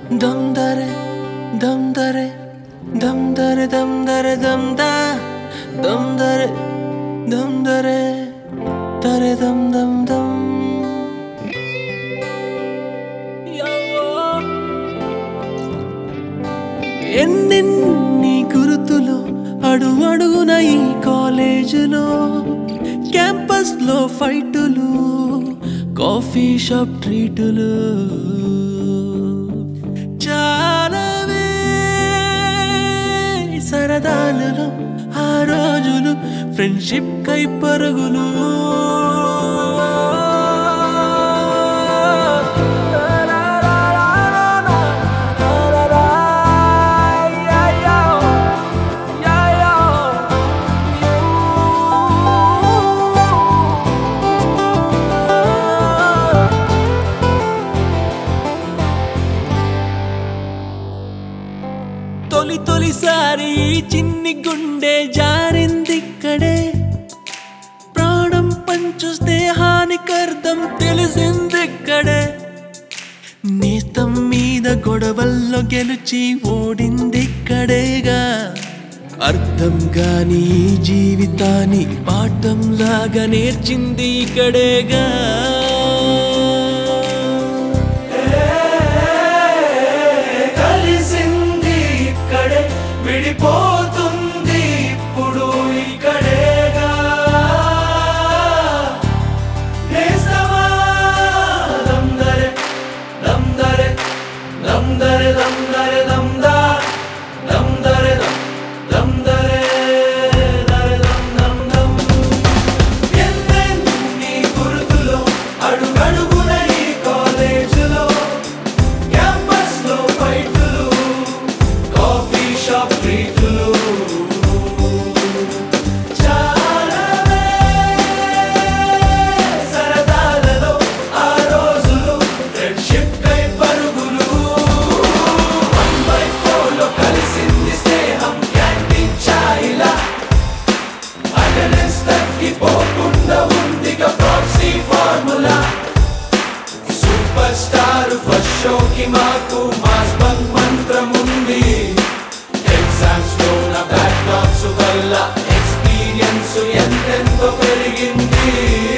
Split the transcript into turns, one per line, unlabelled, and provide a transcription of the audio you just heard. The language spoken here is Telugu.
దమ్ దరే దమ్ దరే దమ్ దరే దమ్ దరే దమ్ దా దమ్ దరే దమ్ దరే దరే దమ్ దమ్ దమ్ ఎన్నెన్ని గుర్తులు అడుగడుగున ఈ కాలేజీలో క్యాంపస్ లో ఫైటులు కాఫీ షాప్ ట్రీటులు చాలావే సరదాలలో ఆ రోజులు ఫ్రెండ్షిప్ కై పరుగులు తొలిసారి చిన్ని గుండె జారిందిక్కడే ప్రాణం పంచు స్నేహానికర్థం తెలిసిందిక్కడే నేస్తం మీద గొడవల్లో గెలిచి ఓడిందిక్కడేగా అర్థం గాని జీవితాన్ని పాఠం లాగా నేర్చింది ఇక్కడేగా విడిపోతుంది ఇప్పుడు ఇక్కడేగా నేస్తమా దమ్ దరే దమ్ దరే దమ్ దరే దమ్ దరే దమ్ దా దమ్ దరే దమ్ దరే దరే దమ్ దమ్ దమ్ ఎన్నెన్ని గుర్తులు అడుగడుగున ఈ కాలేజీలో క్యాంపస్ లో ఫైటులు కాఫీ షాప్ ట్రీటులు చాలావే సరదాలలో ఆ రోజులు ఫ్రెండ్షిప్ కై పరుగులు 1/4 లో కలిసింది స్నేహం క్యాంటీన్ ఛాయిలా అటెండెన్స్ తగ్గిపోకుండా ఉందిగా proxy formula super star first షోకి మాకు మాస్ బంక్ మంత్రం ఉంది ఎగ్జామ్స్ లో నా బ్యాక్లాగ్స్ వల్ల ఎక్స్పీరియన్స్ ఎంతెంతో పెరిగింది